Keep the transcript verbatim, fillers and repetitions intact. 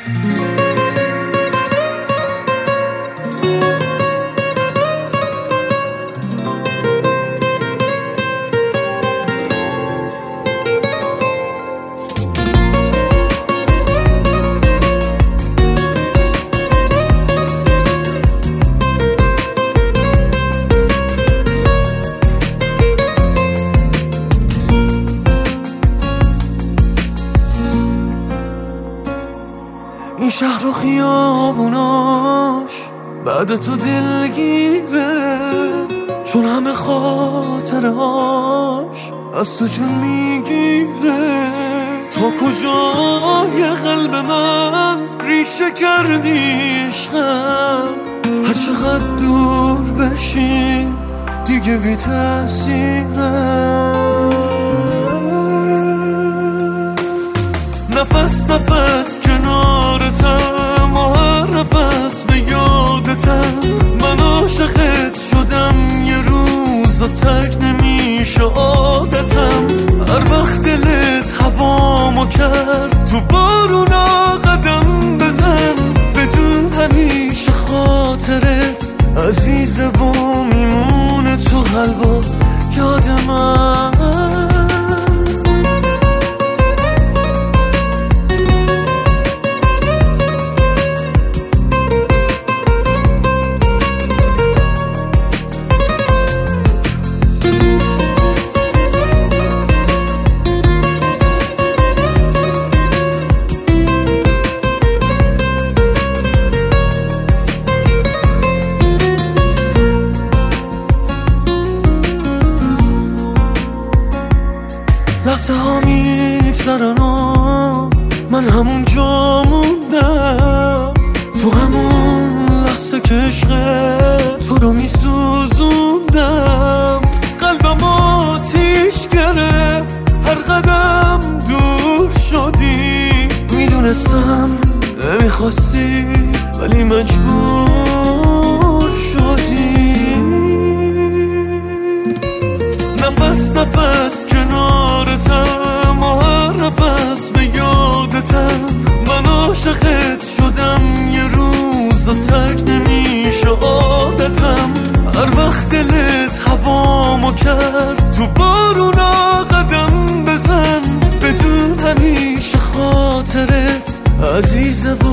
این شهر و خیابوناش بعد تو دلگیره، چون همه خاطرهاش از تو جون میگیره. تا کجای قلب من ریشه کردی عشقم، هر چقدر دور بشی دیگه بی تأثیره. نفس نفس کنارتم و هر نفس به یادتم، من عاشقت شدم یه روز و ترک نمیشه عادتم. هر وقت دلت هوامو کرد تو بارونا قدم بزن، بدون همیشه خاطرت عزیزه و میمونه تو قلب و یاد من. لحظه ها میگذرن و من همون جا موندم، تو همون لحظه که عشق تو رو میسوزوندم. قلبم آتیش گرفت هر قدم دور شدی، میدونستم نمیخواستی ولی مجبور شدی. نفس نفس کنارتم و هر نفس به یادتم، من عاشقت شدم یه روز و ترک نمیشه عادتم. هر وقت دلت هوامو کرد تو بارونا قدم بزن، بدون همیشه خاطرت عزیزه و